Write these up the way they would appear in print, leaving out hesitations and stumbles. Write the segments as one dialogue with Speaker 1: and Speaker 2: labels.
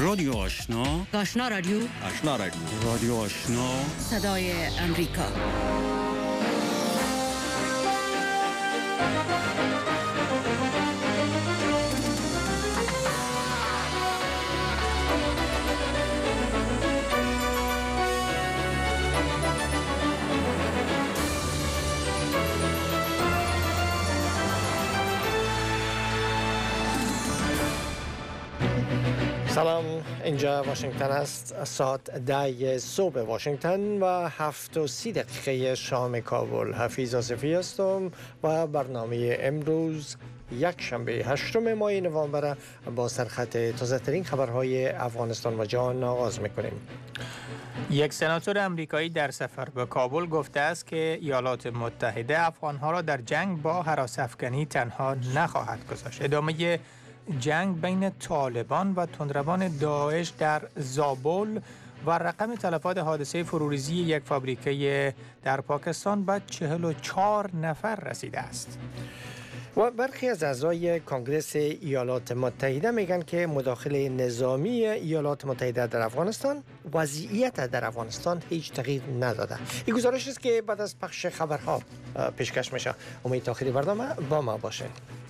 Speaker 1: رادیو آشنا،
Speaker 2: آشنا رادیو،
Speaker 3: آشنا رادیو،
Speaker 1: رادیو آشنا،
Speaker 2: صدای امریکا.
Speaker 4: سلام، اینجا واشنگتن است. ساعت 10 صبح واشنگتن و 7:30 شام کابل. حفیظ آصفی هستم و برنامه امروز یک شنبه 8 ماه نوامبر با سرخط تازه ترین خبرهای افغانستان و جهان آغاز میکنیم.
Speaker 5: یک سناتور امریکایی در سفر به کابل گفته است که ایالات متحده افغانها را در جنگ با هراس‌افکنی تنها نخواهد گذاشت. ادامه جنگ بین طالبان و تندروان داعش در زابل و رقم تلفات حادثه فروریزی یک فابریکه در پاکستان به 44 نفر رسیده است.
Speaker 4: و برخی از اعضای کنگره ایالات متحده میگن که مداخله نظامی ایالات متحده در افغانستان وضعیت در افغانستان هیچ تغییر نداده. این گزارش است که بعد از پخش خبرها پیشکش میشه. امید تا آخر برنامه با ما باشین.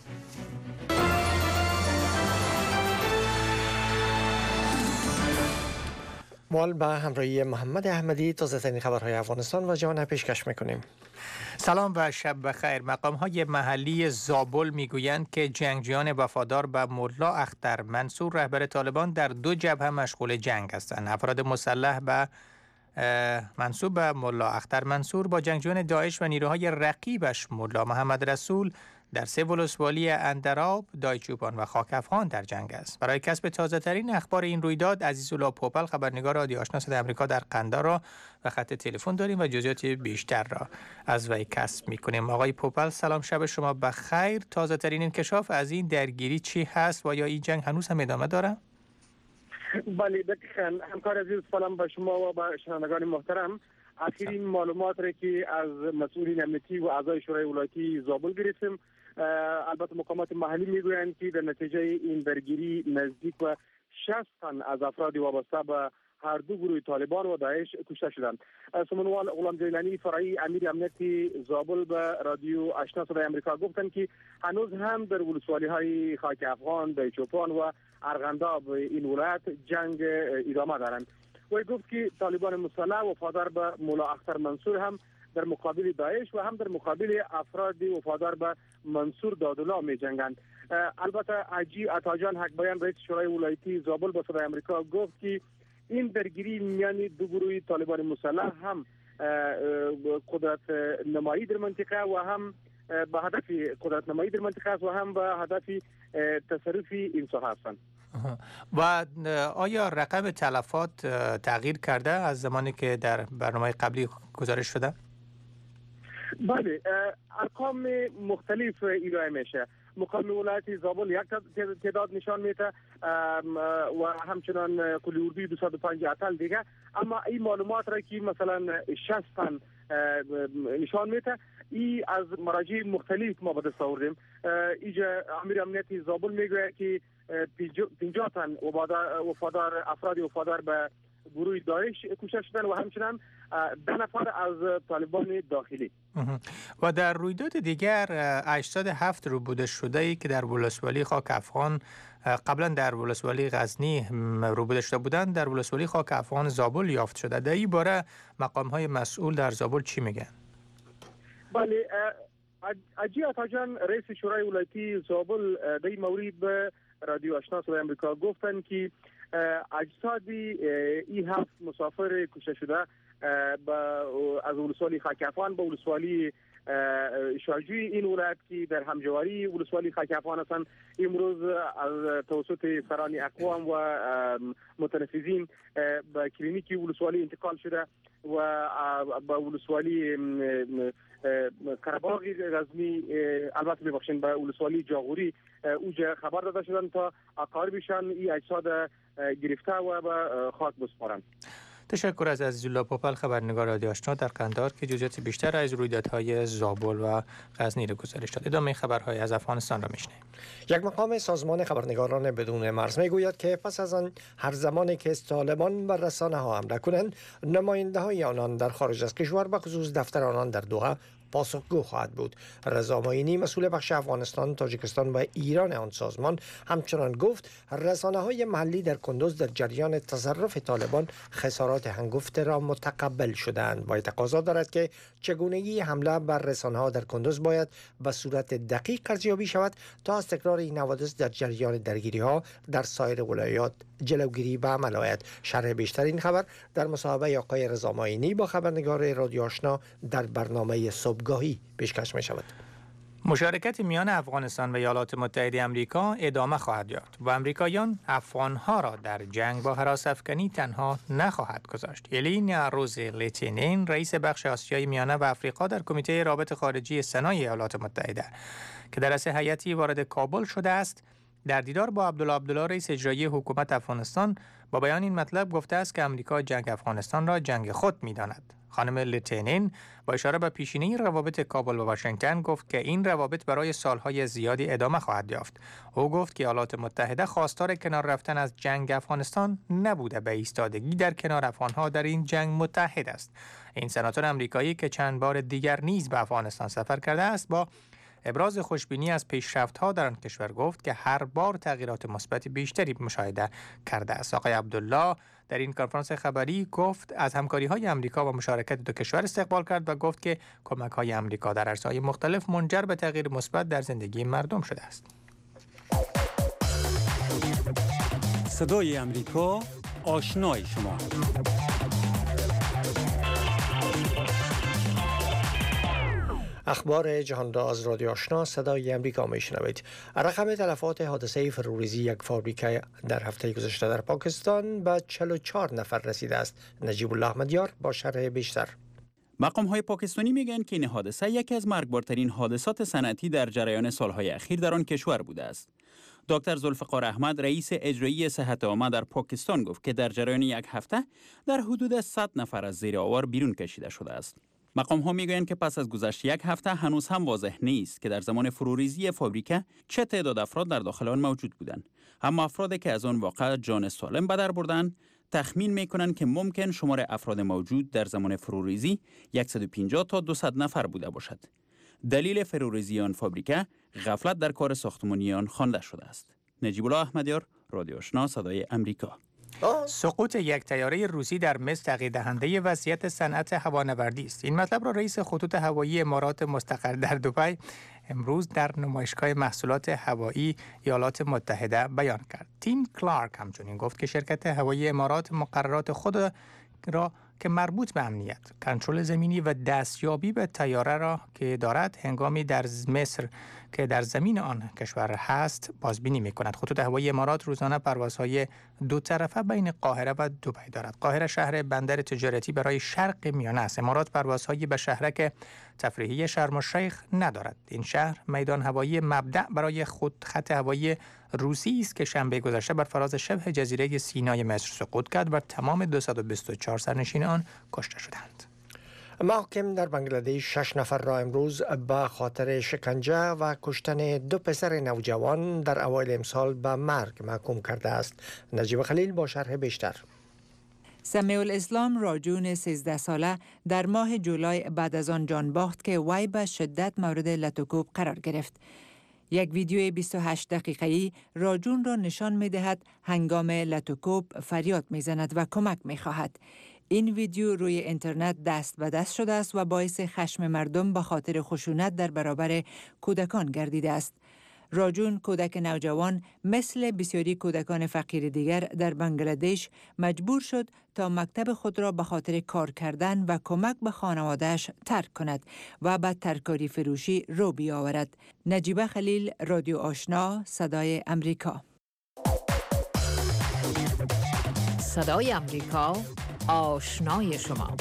Speaker 4: مال به همراهی محمد احمدی تازه ترین خبرهای افغانستان و جهان پیشکش میکنیم.
Speaker 5: سلام و شب بخیر. مقام‌های محلی زابل میگویند که جنگجویان وفادار به ملا اختر منصور رهبر طالبان در دو جبهه مشغول جنگ هستند. افراد مسلح به منصوب به ملا اختر منصور با جنگجویان داعش و نیروهای رقیبش ملا محمد رسول در سه ولسوالی اندراب، دایچوپان و خاک افغان در جنگ است. برای کسب تازه ترین اخبار این رویداد، عزیزالله پوپل خبرنگار رادیو آشنا صدای آمریکا در قندهار را و خط تلفن داریم و جزئیات بیشتر را از وی کسب می‌کنیم. آقای پوپل سلام، شب شما بخیر. تازه ترین انکشاف از این درگیری چی هست و یا این جنگ هنوز هم ادامه داره؟
Speaker 6: بله دقیقاً همکار عزیز، سلام به شما و به شنوندگان محترم. اخرین معلومات را که از مسئولین امنیتی و اعضای شورای ولایتی زابل گرفتیم، البته مقامات محلی میگویند که در نتیجه این درگیری نزدیک و 60 تن از افراد وابسته به هر دو گروه طالبان و داعش کشته شدند. سمنوال غلام جیلانی فرعی امیر امنیتی زابل به رادیو آشنا صدای آمریکا گفتند که هنوز هم در ولسوالی های خاک افغان، دایچوپان و ارغنداب این ولایت جنگ ادامه دارند. و گفت که طالبان مسلح وفادار به ملا اختر منصور هم در مقابل داعش و هم در مقابل افراد وفادار به منصور دادالله می جنگند. البته حاجی عطاجان حق بیان رئیس شورای ولایتی زابل به صدای آمریکا گفت که این درگیری میان دو گروه طالبان مسلح هم قدرت نمایی در منطقه و هم به هدف قدرت نمایی در منطقه است و هم به هدف تصرف این ساحه هستند.
Speaker 5: و آیا رقم تلفات تغییر کرده از زمانی که در برنامه قبلی گزارش شده؟
Speaker 6: بله، ارقام مختلف ارائه میشه. مقام ولایت زابل یک تعداد نشان میده و همچنان کلی اردوی 205 اطل دیگه، اما این معلومات را که مثلا 60 تن نشان میده، این از مراجع مختلف ما به دست آوردیم. اینجا امیر امنیتی زابل میگه که 50 تن وفادار افراد وفادار به گروه داعش کشته شدن و همچنان 10 نفر از طالبان داخلی.
Speaker 5: و در رویداد دیگر 87 روبوده شده ای که در ولسوالی خاک افغان قبلا در ولسوالی غزنی روبوده شده بودند، در ولسوالی خاک افغان زابل یافت شده. در این باره مقام های مسئول در زابل چی میگن؟
Speaker 6: بله، حاجی عطاجان رئیس شورای ولایتی زابل در این مورد به رادیو آشنا صدای آمریکا گفتند که اجساد این 7 مسافر کشته شده از ولسوالی خاک افغان به ولسوالی شاجوی این ولایت که در همجواری ولسوالی خاک افغان هستند، امروز از توسط سران اقوام و متنفذین به کلینیک ولسوالی انتقال شده و به ولسوالی قره‌باغ غزنی، البته ببخشید به ولسوالی جاغوری اوجا خبر داده شدند تا اقاربشان این اجساد گرفته و به خاک بسپارند.
Speaker 5: تشکر از عزیزالله پوپل، خبرنگار رادیو آشنا در قندهار که جزئیات بیشتر از رویدادهای زابل و غزنی را گزارش داد. ادامه خبرهای از افغانستان را میشنویم.
Speaker 4: یک مقام سازمان خبرنگاران بدون مرز میگوید که پس از آن هر زمانی که طالبان بر رسانه‌ها حمله کنند، نماینده‌های آنان در خارج از کشور به خصوص دفتر آنان در دوحه پاسخگو خواهد بود. رضا معینی مسئول بخش افغانستان، تاجیکستان و ایران آن سازمان همچنان گفت رسانه‌های محلی در کندوز در جریان تصرف طالبان خسارات هنگفته را متقبل شدند و تقاضا دارد که چگونگی حمله بر رسانه‌ها در کندوز باید به صورت دقیق ارزیابی شود تا از تکرار این حوادث در جریان درگیری‌ها در سایر ولایات جلوگیری به عمل آید. شرح بیشتر این خبر در مصاحبه آقای رضا معینی با خبرنگار رادیو آشنا در برنامه صبحگاهی پیشکش می شود.
Speaker 5: مشارکت میان افغانستان و ایالات متحده آمریکا ادامه خواهد یافت و آمریکاییان افغانها را در جنگ با هراس‌افکنی تنها نخواهد گذاشت. الین روز لیتینین، رئیس بخش آسیای میانه و آفریقا در کمیته رابطه خارجی سنای ایالات متحده که در رأس هیئتی وارد کابل شده است، در دیدار با عبدالله رئیس اجرایی حکومت افغانستان با بیان این مطلب گفته است که آمریکا جنگ افغانستان را جنگ خود می‌داند. خانم لیتینین با اشاره به پیشینه روابط کابل و واشنگتن گفت که این روابط برای سالهای زیادی ادامه خواهد یافت. او گفت که ایالات متحده خواستار کنار رفتن از جنگ افغانستان نبوده، به ایستادگی در کنار افغانها در این جنگ متحد است. این سناتور آمریکایی که چند بار دیگر نیز به افغانستان سفر کرده است، با ابراز خوشبینی از پیشرفت‌ها در آن کشور گفت که هر بار تغییرات مثبت بیشتری مشاهده کرده است. آقای عبدالله در این کنفرانس خبری گفت از همکاری‌های آمریکا و مشارکت دو کشور استقبال کرد و گفت که کمک‌های آمریکا در عرصه‌های مختلف منجر به تغییر مثبت در زندگی مردم شده است.
Speaker 1: صدای آمریکا، آشنای شما.
Speaker 4: اخبار جهان را از رادیو آشنا صدای امریکا میشنوید. رقم تلفات حادثه فروریزی یک فابریکه در هفته گذشته در پاکستان به 44 نفر رسیده است. نجیب الله احمدیار با شرح بیشتر.
Speaker 3: مقام‌های پاکستانی میگن که این حادثه یکی از مرگبارترین حادثات صنعتی در جریان سالهای اخیر در آن کشور بوده است. دکتر ذوالفقار احمد، رئیس اجرایی صحت عامه در پاکستان، گفت که در جریان یک هفته در حدود 100 نفر از زیر آوار بیرون کشیده شده است. مقام‌ها میگویند که پس از گذشت یک هفته هنوز هم واضح نیست که در زمان فروریزی فابریکه چه تعداد افراد در داخل آن موجود بودند. اما افرادی که از آن واقعه جان سالم به در بردند تخمین میکنند که ممکن شمار افراد موجود در زمان فروریزی 150 تا 200 نفر بوده باشد. دلیل فروریزی آن فابریکه غفلت در کار ساختمانی آن خوانده شده است. نجیب الله احمدیار، رادیو آشنا، صدای امریکا.
Speaker 5: سقوط یک طیاره روسی در مصر تغییر دهنده وضعیت صنعت هوانوردی است. این مطلب را رئیس خطوط هوایی امارات مستقر در دبی امروز در نمایشگاه محصولات هوایی ایالات متحده بیان کرد. تیم کلارک همچنین گفت که شرکت هوایی امارات مقررات خود را که مربوط به امنیت، کنترل زمینی و دستیابی به طیاره را که دارد هنگامی در مصر که در زمین آن کشور هست بازبینی می‌کند. خطوط هوایی امارات روزانه پروازهای دو طرفه بین قاهره و دبی دارد. قاهره شهر بندر تجارتی برای شرق میانه است. امارات پروازهایی به شهرک تفریحی شرم الشیخ ندارد. این شهر میدان هوایی مبدأ برای خط هوایی روسی است که شنبه گذشته بر فراز شبه جزیره سینای مصر سقوط کرد و تمام 224 سرنشین آن کشته شدند.
Speaker 4: محاکم در بنگلادش 6 نفر را امروز به خاطر شکنجه و کشتن 2 پسر نوجوان در اوایل امسال به مرگ محکوم کرده است. نجیب خلیل با شرح بیشتر.
Speaker 7: سمیع الاسلام راجون 13 ساله در ماه جولای بعد از آن جان باخت که وی به شدت مورد لطوکوب قرار گرفت. یک ویدیوی 28 دقیقه‌ای راجون را نشان می‌دهد هنگام لطوکوب فریاد می‌زند و کمک می‌خواهد. این ویدیو روی اینترنت دست به دست شده است و باعث خشم مردم به خاطر خشونت در برابر کودکان گردیده است. راجون، کودک نوجوان، مثل بسیاری کودکان فقیر دیگر در بنگلادش مجبور شد تا مکتب خود را به خاطر کار کردن و کمک به خانواده‌اش ترک کند و به ترکاری فروشی رو بیاورد. نجیبه خلیل، رادیو آشنا، صدای امریکا.
Speaker 2: صدای امریکا، آشنای شما.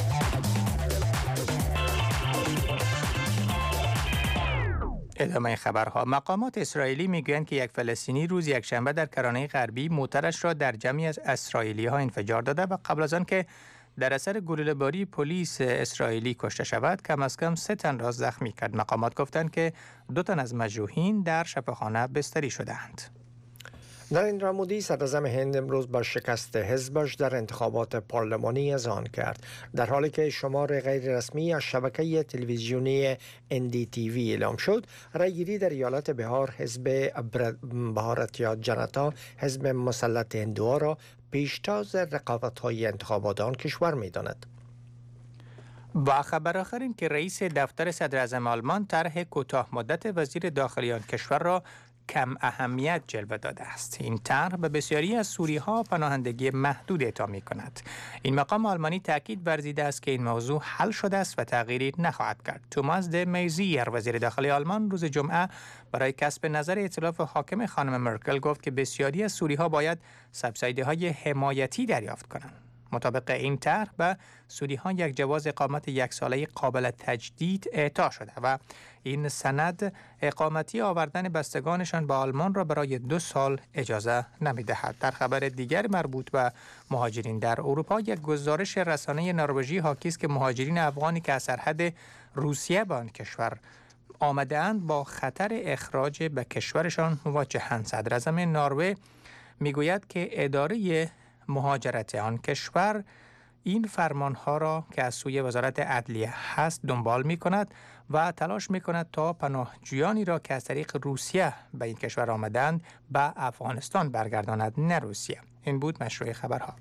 Speaker 5: ادامه خبرها. مقامات اسرائیلی میگویند که یک فلسطینی روز یکشنبه در کرانه غربی موترش را در جمعی از اسرائیلی‌ها انفجار داده و قبل از آن که در اثر گلوله‌باری پلیس اسرائیلی کشته شود، کم از کم 3 تن را زخمی کرد. مقامات گفتند که 2 تن از مجروحین در شفاخانه بستری شدند.
Speaker 4: نریندرا مودی صدراعظم هند امروز با شکست حزبش در انتخابات پارلمانی اذعان کرد، در حالی که شمار غیر رسمی از شبکه تلویزیونی NDTV اعلام شد. رأیگیری در ایالت بهار حزب بهارتیا جنتا حزب مسلط هندوها را پیشتاز رقابت‌های انتخابات آن کشور می‌داند.
Speaker 5: با خبر آخر این که رئیس دفتر صدراعظم آلمان طرح کوتاه مدت وزیر داخلی آن کشور را کم اهمیت جلوه داده است. این طرح به بسیاری از سوری‌ها پناهندگی محدود اعطا می‌کند. این مقام آلمانی تاکید ورزیده است که این موضوع حل شده است و تغییری نخواهد کرد. توماس د میزیر وزیر داخلی آلمان روز جمعه برای کسب نظر ائتلاف حاکم خانم مرکل گفت که بسیاری از سوری‌ها باید سبسیدی‌های حمایتی دریافت کنند. مطابق این طرح به سوری‌ها یک جواز اقامت 1 ساله قابل تجدید اعطا شده و این سند اقامتی آوردن بستگانشان به آلمان را برای 2 سال اجازه نمی‌دهد. در خبر دیگر مربوط به مهاجرین در اروپا، یک گزارش رسانه نروژی حاکی است که مهاجرین افغانی که از سرحد روسیه به آن کشور آمده‌اند با خطر اخراج به کشورشان مواجه‌اند. صدراعظم نروژ میگوید که اداره مهاجرت آن کشور این فرمانها را که از سوی وزارت عدلیه هست دنبال می کند و تلاش می کند تا پناهجویانی را که از طریق روسیه به این کشور آمدند به افغانستان برگرداند، نه روسیه. این بود مشروع خبرها.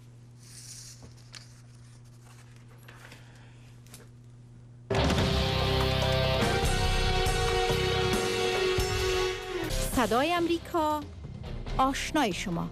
Speaker 2: صدای امریکا، آشنای شما.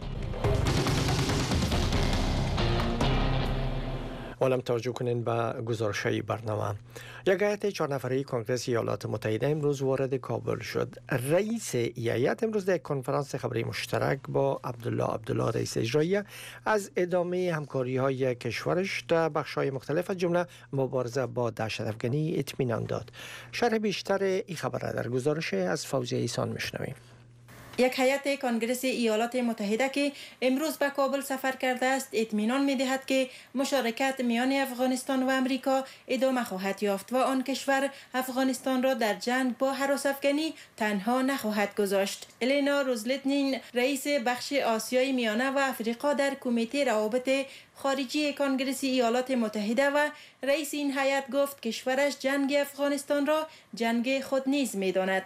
Speaker 4: حالا توجه کنین به گزارش‌های برنامه. یک هیئت 4 نفره کنگره ایالات متحده امروز وارد کابل شد. رئیس هیئت امروز در کنفرانس خبری مشترک با عبدالله رئیس اجرایی از ادامه همکاری‌های کشورش در بخش‌های مختلف از جمله مبارزه با دهشت‌افکنی اطمینان داد. شرح بیشتر این خبر در گزارش از فوزیه ایسان میشنویم.
Speaker 8: یک هیئت کنگره ایالات متحده که امروز به کابل سفر کرده است اطمینان می‌دهد که مشارکت میان افغانستان و امریکا ادامه خواهد یافت و آن کشور افغانستان را در جنگ با هراس‌افکنی تنها نخواهد گذاشت. الینا روزلتنین رئیس بخش آسیای میانه و افریقا در کمیته روابط خارجی کنگره ایالات متحده و رئیس این هیئت گفت کشورش جنگ افغانستان را جنگ خود نیز می‌داند.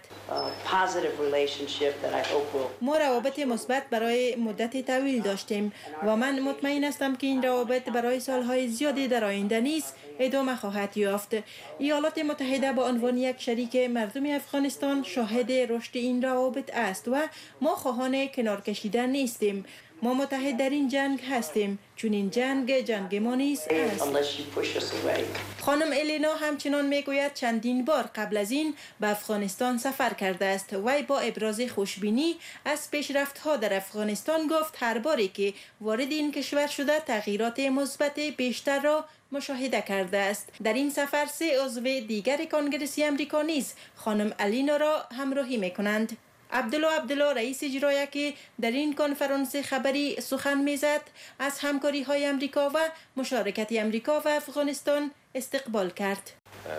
Speaker 8: ما روابط مثبت برای مدت طویل داشتیم و من مطمئن هستم که این روابط برای سالهای زیادی در آینده نیز ادامه خواهد یافت. ایالات متحده به عنوان یک شریک مردم افغانستان شاهد رشد این روابط است و ما خواهان کنار کشیدن نیستیم. ما متحد در این جنگ هستیم چون این جنگ ما نیست است. خانم الینا همچنان میگوید چندین بار قبل از این به افغانستان سفر کرده است. وی با ابراز خوشبینی از پیشرفت‌ها در افغانستان گفت هر باری که وارد این کشور شده تغییرات مثبت بیشتر را مشاهده کرده است. در این سفر 3 عضو دیگر کنگره آمریکا نیز خانم الینا را همراهی میکنند. عبدالله رئیس اجرایی که در این کنفرانس خبری سخن میزد از همکاری‌های امریکا و مشارکت امریکا و افغانستان استقبال کرد.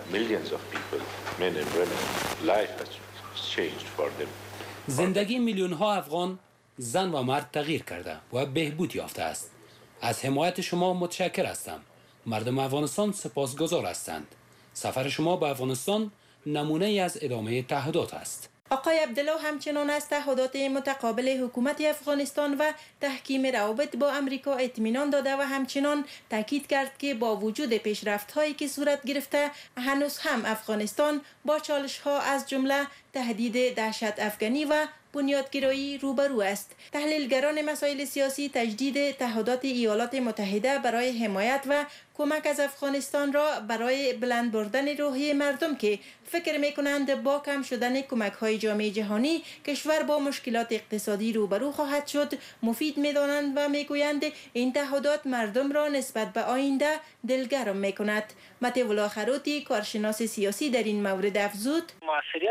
Speaker 9: زندگی میلیون‌ها افغان زن و مرد تغییر کرده و بهبود یافته است. از حمایت شما متشکر هستم. مردم افغانستان سپاسگزار هستند. سفر شما به افغانستان نمونه ای از ادامه تعهدات است.
Speaker 8: آقای عبدالله همچنان از تعهدات متقابل حکومت افغانستان و تحکیم روابط با امریکا اطمینان داده و همچنان تاکید کرد که با وجود پیشرفت‌هایی که صورت گرفته هنوز هم افغانستان با چالش‌ها از جمله تهدید دهشت افغانی و بنیادگرایی روبرو است. تحلیلگران مسائل سیاسی تجدید تعهدات ایالات متحده برای حمایت و کمک از افغانستان را برای بلند بردن روحیه مردم که فکر می‌کنند با کم شدن کمک‌های جامعه جهانی کشور با مشکلات اقتصادی روبرو خواهد شد مفید می‌دانند و می‌گویند این تعهدات مردم را نسبت به آینده دلگرم می‌کند. متولای خروتی کارشناس سیاسی در این مورد افزود:
Speaker 10: موثریت ایده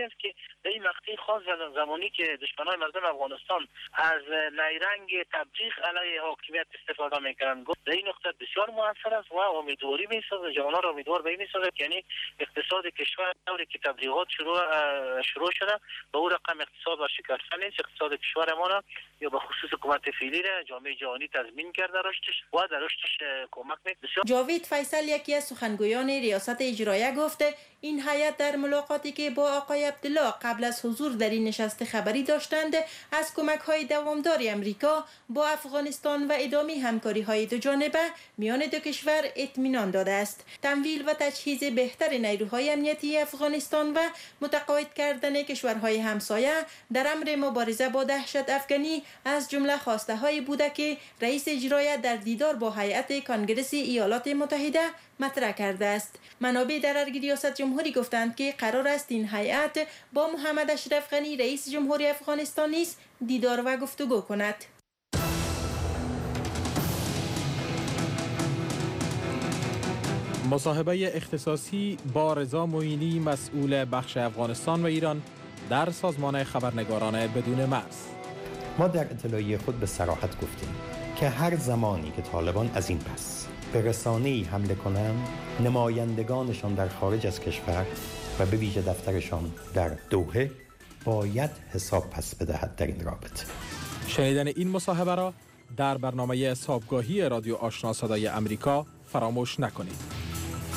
Speaker 10: است که در این مقطع خاص زمانی که دشمنان مردم افغانستان از نیرنگ تبلیغ علیه حاکمیت استفاده میکنند، در این نقطه بسیار موثر است و امیدواری میسازه، جوانان را امیدوار به این میسازه که یعنی اقتصاد کشور دوری که تبلیغات شروع شده به اون رقم اقتصاد و شکستن نیست. اقتصاد کشور ما یا به خصوص حکومت فعلی را جامعه جهانی تضمین کرده رشدش و در رشدش کمک می‌کنه.
Speaker 8: جاوید فیصل یکی از سخنگویان ریاست اجراییه گفته این هیئت در ملاقاتی که با آقای عبدالله قبل از حضور در این نشست خبری داشتند از کمک‌های دوامدار امریکا با افغانستان و ادامه همکاری‌های دو جانبه میان دو کشور اطمینان داده است. تمویل و تجهیز بهتر نیروهای امنیتی افغانستان و متقاعد کردن کشورهای همسایه در امر مبارزه با دهشت افغانی از جمله خواسته‌هایی بوده که رئیس اجرایی در دیدار با هیئت کنگره ایالات متحده مطرح کرده است. منابع در ارگ ریاست جمهوری گفتند که قرار است این هیئت با محمد اشرف غنی رئیس جمهوری افغانستان نیز دیدار و گفتگو کند.
Speaker 11: مصاحبه اختصاصی با رضا معینی مسئول بخش افغانستان و ایران در سازمان خبرنگاران بدون مرز.
Speaker 12: ما در اطلاعیه خود به صراحت گفتیم که هر زمانی که طالبان از این پس به رسانه‌ای حمله کنند، نمایندگانشان در خارج از کشور و به ویژه دفترشان در دوحه باید حساب پس بدهد در این رابطه.
Speaker 11: شنیدن این مصاحبه را در برنامه صابگاهی رادیو آشنا صدای امریکا فراموش نکنید.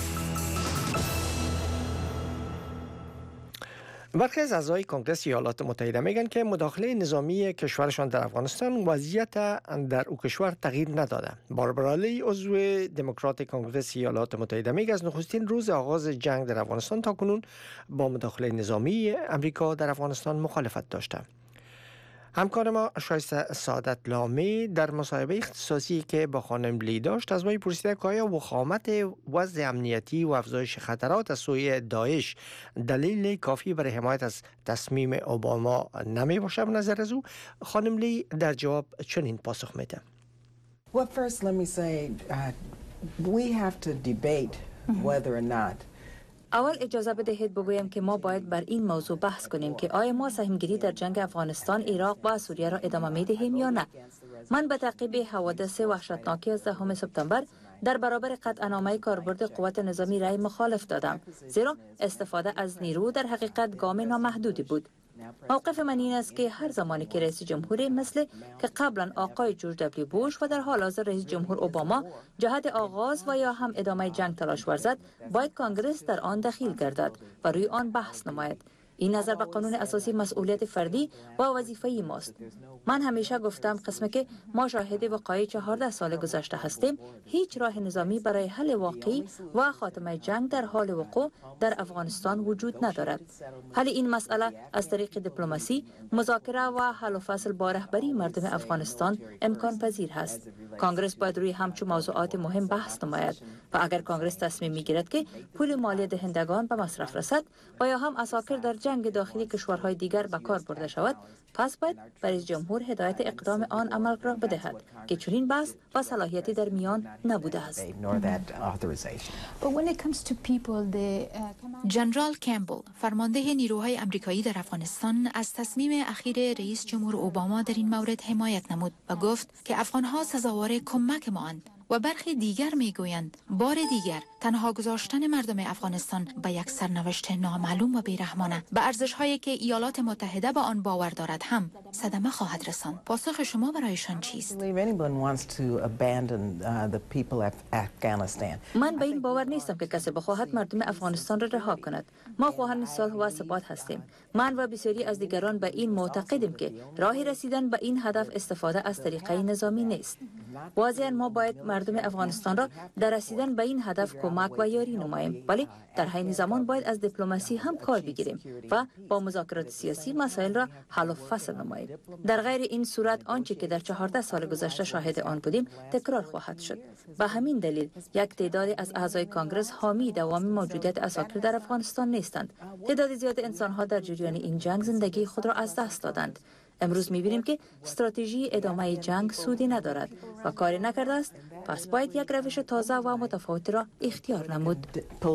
Speaker 4: برخی از اعضای کنگره ایالات متحده میگن که مداخله نظامی کشورشان در افغانستان وضعیت در او کشور تغییر نداده. باربرا لی عضو دموکرات کنگره ایالات متحده میگه از نخستین روز آغاز جنگ در افغانستان تا کنون با مداخله نظامی امریکا در افغانستان مخالفت داشته. همکار ما شایسته سعادت لامی در مصاحبه اختصاصی که با خانم لی داشت از وی پرسیده که آیا وخامت وضع امنیتی و افزایش خطرات از سوی داعش دلیل کافی برای حمایت از تصمیم اوباما نمی باشه؟ به نظر از او خانم لی در جواب چنین پاسخ میده.
Speaker 13: Well, first let me say we have to debate whether or not
Speaker 14: اول اجازه بدهید بگویم که ما باید بر این موضوع بحث کنیم که آیا ما سهمگیری در جنگ افغانستان، عراق و سوریه را ادامه می دهیم یا نه. من به تعقیب حوادث وحشتناکی از 10 سپتامبر در برابر قطعنامه کاربرد قوات نظامی رأی مخالف دادم، زیرا استفاده از نیرو در حقیقت گام نامحدودی بود. موقف من این است که هر زمانی که رئیس جمهوری مثل که قبلا آقای جورج دبلیو بوش و در حال حاضر رئیس جمهور اوباما جهت آغاز و یا هم ادامه جنگ تلاش ورزد، باید کانگرس در آن دخیل گردد و روی آن بحث نماید. این نظر به قانون اساسی مسئولیت فردی و وظیفه‌ای ماست. من همیشه گفتم قسمه که ما شاهد وقایع 14 سال گذشته هستیم، هیچ راه نظامی برای حل واقعی و خاتمه جنگ در حال وقوع در افغانستان وجود ندارد. حل این مسئله از طریق دیپلماسی، مذاکره و حل و فصل با رهبری مردم افغانستان امکان پذیر است. کانگرس باید روی همچون موضوعات مهم بحث نماید و اگر کانگرس تصمیم میگیرد که پول مالی دهندگان به مصرف رسد و یا هم اساکر در جنگ داخلی کشورهای دیگر به کار برده شود، پس باید رئیس جمهور هدایت اقدام آن عمل را بدهد که چنین بحث و صلاحیتی در میان نبوده است.
Speaker 2: جنرال کمبل، فرمانده نیروهای آمریکایی در افغانستان، از تصمیم اخیر رئیس جمهور اوباما در این مورد حمایت نمود و گفت که افغانها سزاوار کمک ما اند. و برخی دیگر میگویند بار دیگر تنها گذاشتن مردم افغانستان به یک سرنوشت نامعلوم و بیرحمانه به ارزش‌هایی که ایالات متحده به آن باور دارد هم صدمه خواهد رساند. پاسخ شما برایشان چیست؟
Speaker 14: من به این باور نیستم که کسی بخواهد مردم افغانستان را رها کند. ما خواهان صلح و ثبات هستیم. من و بسیاری از دیگران به این معتقدیم که راه رسیدن به این هدف استفاده از طریقه نظامی نیست. واضحاً ما باید مردم افغانستان را در رسیدن به این هدف کمک و یاری نماییم، ولی در حین زمان باید از دیپلماسی هم کار بگیریم و با مذاکرات سیاسی مسائل را حل و فصل نماییم. در غیر این صورت آنچه که در 14 سال گذشته شاهد آن بودیم تکرار خواهد شد. به همین دلیل یک تعدادی از اعضای کانگرس حامی دوام موجودیت اساکر در افغانستان نیستند. تعداد زیاد انسان‌ها در جریان این جنگ زندگی خود را از دست دادند. امروز می‌بینیم که استراتژی ادامه جنگ سودی ندارد و کاری نکرده است، پس باید یک روش تازه و متفاوت را اختیار نمود.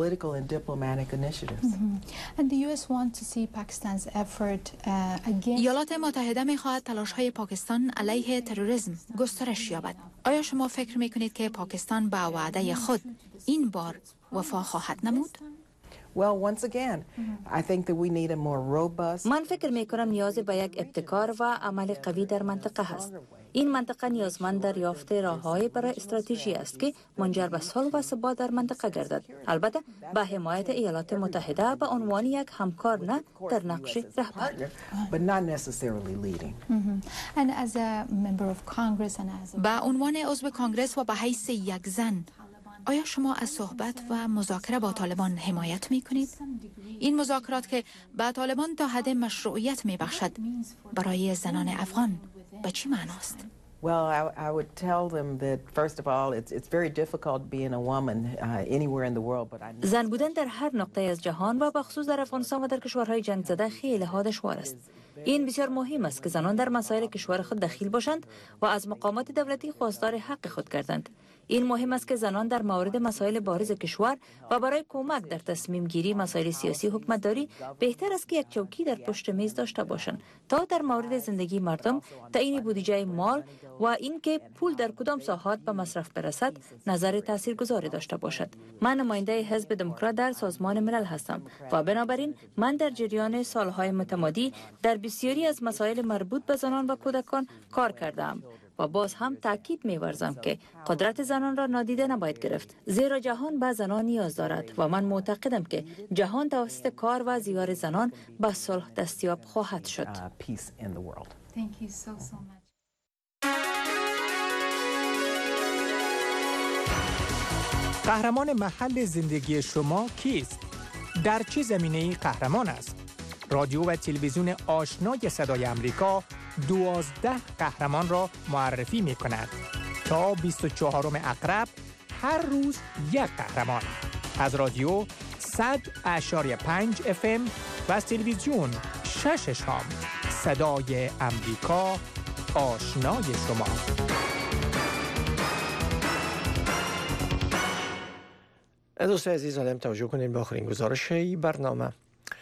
Speaker 2: ایالات متحده می‌خواهد تلاش‌های پاکستان علیه تروریسم گسترش یابد. آیا شما فکر می‌کنید که پاکستان با وعده خود این بار وفا خواهد نمود؟
Speaker 14: من فکر می کنم نیاز به یک ابتکار و عمل قوی در منطقه هست. این منطقه نیازمند دریافت راه‌های برای استراتژی است که منجر به صلح و ثبات در منطقه گردد. البته به حمایت ایالات متحده به عنوان یک همکار، نه در نقش رهبر. به عنوان عضو کانگرس و به حیث یک زن، آیا شما از صحبت و مذاکره با طالبان حمایت می کنید؟ این مذاکرات که به طالبان تا حد مشروعیت می بخشد برای زنان افغان به چی معناست؟
Speaker 13: I would tell them that first of all, it's very difficult being a woman anywhere in the world. But I
Speaker 14: زن بودن در هر نقطه از جهان و بخصوص در افغانستان و در کشورهای جنگ زده خیلی ها دشوار است. این بسیار مهم است که زنان در مسائل کشور خود دخیل باشند و از مقامات دولتی خواستار حق خود گردند. این مهم است که زنان در مورد مسائل بارز کشور و برای کمک در تصمیم گیری مسائل سیاسی حکومتداری بهتر است که یک چوکی در پشت میز داشته باشند تا در مورد زندگی مردم، تعیین بودجه مال و اینکه پول در کدام ساحات به مصرف برسد نظر تاثیرگذاری داشته باشد. من نماینده حزب دموکرات در سازمان ملل هستم و بنابراین من در جریان سالهای متمادی در بسیاری از مسائل مربوط به زنان و کودکان کار کردم و باز هم تاکید می‌ورزم که قدرت زنان را نادیده نباید گرفت، زیرا جهان به زنان نیاز دارد و من معتقدم که جهان توسط کار و زیار زنان به صلح دستیاب خواهد شد.
Speaker 5: قهرمان محل زندگی شما کیست؟ در چه زمینه‌ای قهرمان است؟ رادیو و تلویزیون آشنای صدای امریکا 12 قهرمان را معرفی می کند. تا 24 اقرب هر روز یک قهرمان. از رادیو 100.5 FM و از تلویزیون 6 شام. صدای امریکا، آشنای شما.
Speaker 4: دوستان عزیز، حالا توجه کنید به آخرین گزارش برنامه.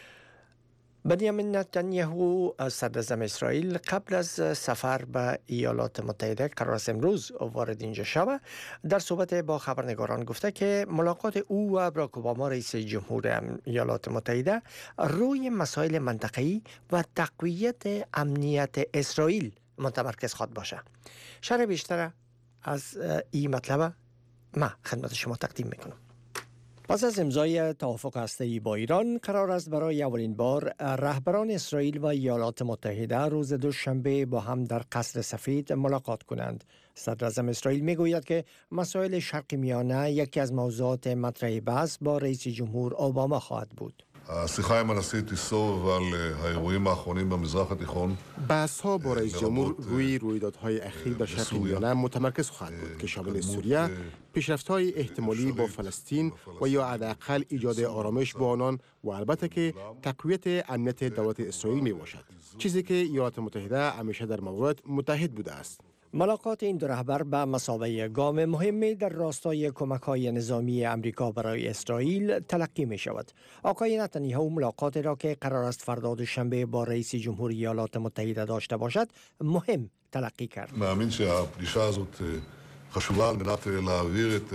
Speaker 4: بنیامین نتانیاهو صدراعظم اسرائیل قبل از سفر به ایالات متحده قرار است امروز وارد اینجا شود. در صحبت با خبرنگاران گفته که ملاقات او و باراک اوباما رئیس جمهور ایالات متحده روی مسائل منطقه‌ای و تقویت امنیت اسرائیل متمرکز خواهد باشد. شرح بیشتر از این مطلب ما خدمت شما تقدیم میکنم. پس از امضای توافق هسته‌ای با ایران، قرار است برای اولین بار رهبران اسرائیل و ایالات متحده روز دوشنبه با هم در قصر سفید ملاقات کنند. صدراعظم اسرائیل میگوید که مسائل شرق میانه یکی از موضوعات مطرح بحث با رئیس جمهور اوباما خواهد بود.
Speaker 15: השיחה עם הנשיא תיסוב על האירועים האחרונים במזרח התיכון.
Speaker 16: بحث‌ها با رئیس جمهور روی رویدادهای اخیر در شرق میانه متمرکز خواهد بود که شامل سوریه، پیشرفت‌های احتمالی با فلسطین و یا حداقل ایجاد آرامش با آنان و البته که تقویت امنیت دولت اسرائیل میباشد، چیزی که ایالات متحده همیشه در مورد متحد بوده است.
Speaker 4: ملاقات این دو رهبر به مثابه گام مهمی در راستای کمک‌های نظامی امریکا برای اسرائیل تلقی می شود. آقای نتانیاهو ملاقات را که قرار است فردا دوشنبه با رئیس جمهور ایالات متحده داشته باشد مهم تلقی کرد.
Speaker 15: מאמין שהפגישה הזאת חשובה על מנת להעביר את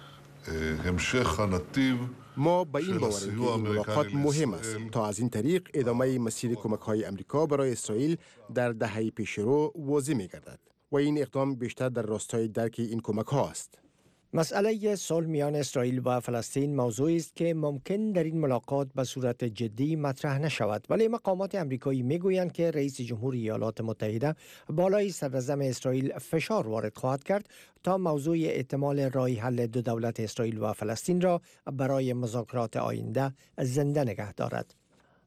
Speaker 15: המשך הנתיב.
Speaker 16: ما به این باوریم که این ملاقات مهم است تا از این طریق ادامه مسیر کمک‌های امریکا برای اسرائیل در دهه پیشرو واضح می‌گردد و این اقدام بیشتر در راستای درک این کمک‌ها است.
Speaker 4: مسئله صلح میان اسرائیل و فلسطین موضوعی است که ممکن در این ملاقات به صورت جدی مطرح نشود، ولی مقامات امریکایی میگویند که رئیس جمهور ایالات متحده بالای صدراعظم اسرائیل فشار وارد خواهد کرد تا موضوع احتمال راه حل دو دولت اسرائیل و فلسطین را برای مذاکرات آینده زنده نگه دارد.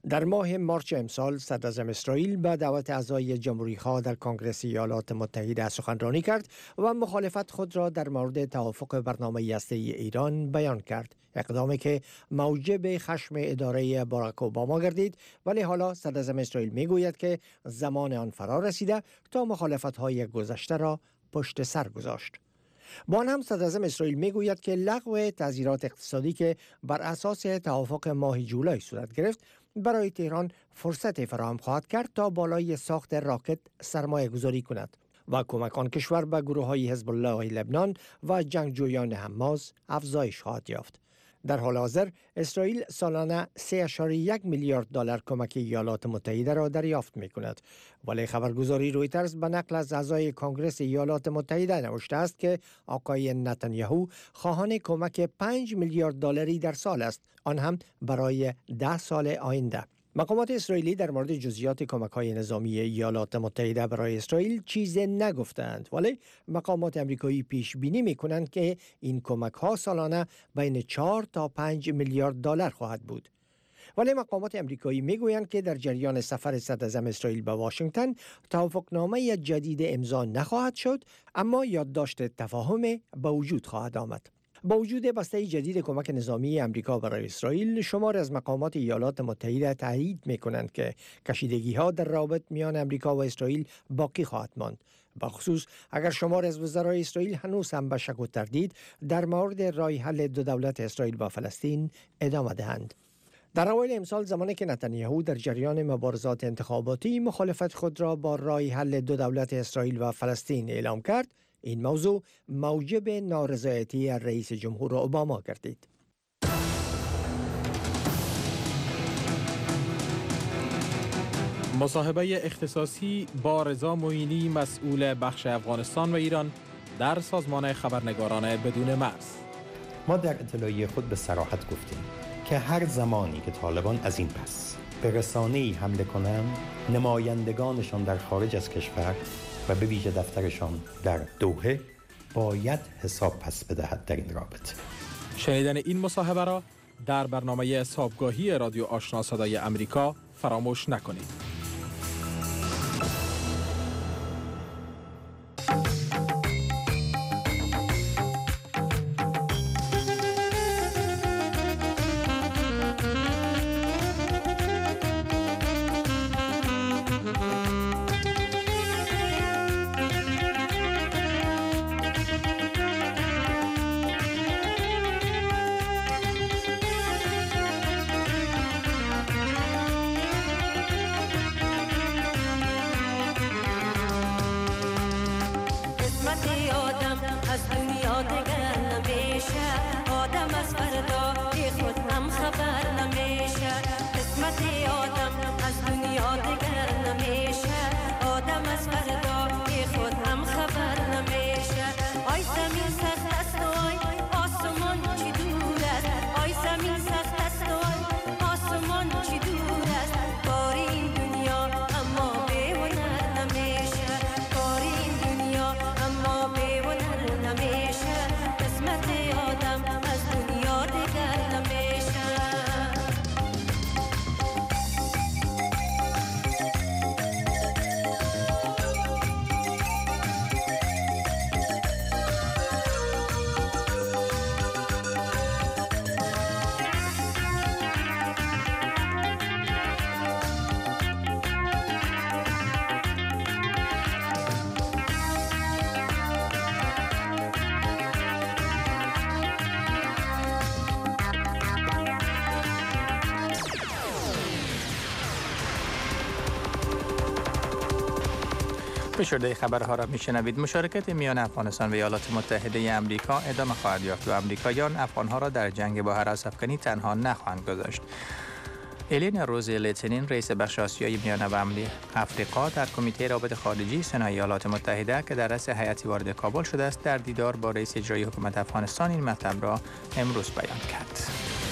Speaker 4: در ماه مارچ امسال صدراعظم اسرائیل به دعوت اعضای جمهوری‌خواه در کنگره ایالات متحده سخنرانی کرد و مخالفت خود را در مورد توافق برنامه هسته‌ای ایران بیان کرد. اقدامی که موجب خشم اداره باراک اوباما گردید، ولی حالا صدراعظم اسرائیل میگوید که زمان آن فرا رسیده تا مخالفت‌های گذشته را پشت سر گذاشت. با آن هم صدراعظم اسرائیل میگوید که لغو تعزیرات اقتصادی که بر اساس توافق ماه جولای صورت گرفت برای تهران فرصت فراهم خواهد کرد تا بالای ساخت راکت سرمایه گذاری کند و کمک آن کشور به گروه های حزب الله لبنان و جنگجویان حماس افزایش خواهد یافت. در حال حاضر اسرائیل سالانه 3.1 میلیارد دلار کمک ایالات متحده را دریافت می کند، ولی خبرگزاری رویترز به نقل از اعضای کنگره ایالات متحده نوشته است که آقای نتانیاهو خواهان کمک 5 میلیارد دلاری در سال است، آن هم برای 10 سال آینده. مقامات اسرائیلی در مورد جزئیات کمک‌های نظامی ایالات متحده برای اسرائیل چیزی نگفتند، ولی مقامات آمریکایی پیش بینی می‌کنند که این کمک‌ها سالانه بین 4 تا 5 میلیارد دلار خواهد بود. ولی مقامات آمریکایی میگویند که در جریان سفر صدراعظم اسرائیل به واشنگتن توافقنامه جدید امضا نخواهد شد، اما یادداشت تفاهم به وجود خواهد آمد. با وجود بسته جدید کمک نظامی امریکا برای اسرائیل، شمار از مقامات ایالات متحده تایید می‌کنند که کشیدگی‌ها در روابط میان امریکا و اسرائیل باقی خواهد ماند، بخصوص اگر شمار از وزرای اسرائیل هنوز هم به شک و تردید در مورد راه حل دو دولت اسرائیل و فلسطین ادامه دهند. در اوایل امسال زمانی که نتانیاهو در جریان مبارزات انتخاباتی مخالفت خود را با راه حل دو دولت اسرائیل و فلسطین اعلام کرد، این موضوع موجب نارضایتی رئیس جمهور اوباما گردید.
Speaker 11: مصاحبه اختصاصی با رضا معینی مسئول بخش افغانستان و ایران در سازمان خبرنگاران بدون مرز.
Speaker 12: ما در اطلاعیه خود به صراحت گفتیم که هر زمانی که طالبان از این پس به رسانه‌ای حمله کنند، نمایندگانشان در خارج از کشور و به ویژه دفترشان در دوحه باید حساب پس بدهد در این رابطه.
Speaker 11: شنیدن این مصاحبه را در برنامه صبحگاهی رادیو آشنا صدای امریکا فراموش نکنید.
Speaker 5: شده خبرها را میشنوید. مشارکت میان افغانستان و ایالات متحده آمریکا ادامه خواهد یافت و آمریکاییان افغانها را در جنگ با هراس‌افکنی تنها نخواهند گذاشت. الین روزلتنین رئیس بخش آسیای میانه و افریقا در کمیته روابط خارجی سنای ایالات متحده که در رأس هیئتی وارد کابل شده است، در دیدار با رئیس اجرایی حکومت افغانستان این مطلب را امروز بیان کرد.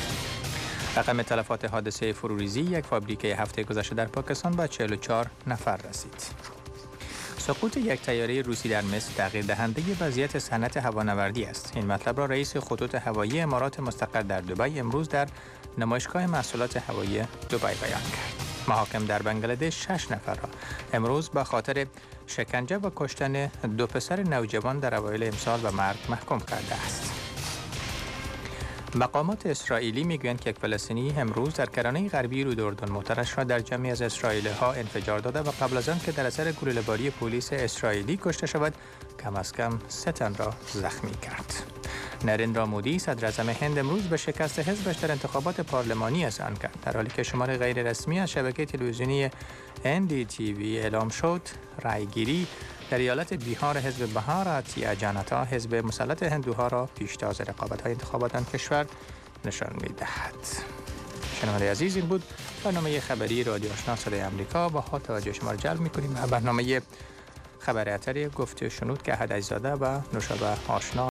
Speaker 5: رقم تلفات حادثه فروریزی یک فابریکه هفته گذشته در پاکستان به 44 نفر رسید. سقوط یک طیاره روسی در مصر تغییر دهنده وضعیت صنعت هوانوردی است. این مطلب را رئیس خطوط هوایی امارات مستقر در دبی امروز در نمایشگاه محصولات هوایی دبی بیان کرد. محاکم در بنگلادش 6 نفر را امروز به خاطر شکنجه و کشتن 2 پسر نوجوان در اوایل امسال به مرگ محکوم کرده است. مقامات اسرائیلی میگویند که یک فلسطینی امروز در کرانه غربی رود اردن موتورش را در جمعی از اسرائیلی‌ها انفجار داده و قبل از آن که در اثر گلوله‌باری پلیس اسرائیلی کشته شود کم از کم 3 تن را زخمی کرد. نریندرا مودی صدر اعظم هند امروز به شکست حزبش در انتخابات پارلمانی اذعان کرد، در حالی که شمار غیر رسمی از شبکه تلویزیونی NDTV اعلام شد رأیگیری در ایالت بیهار حزب بهاراتیا جنتا حزب مسلط هندوها را پیشتاز رقابت‌های انتخابات آن کشور نشان می‌دهد. شنونده عزیز، این بود برنامه خبری رادیو آشنا صدای آمریکا. با توجه شما را جلب می‌کنیم به برنامه خبر اتری گفته شنود که احد عزیزاده و نوشابه آشنا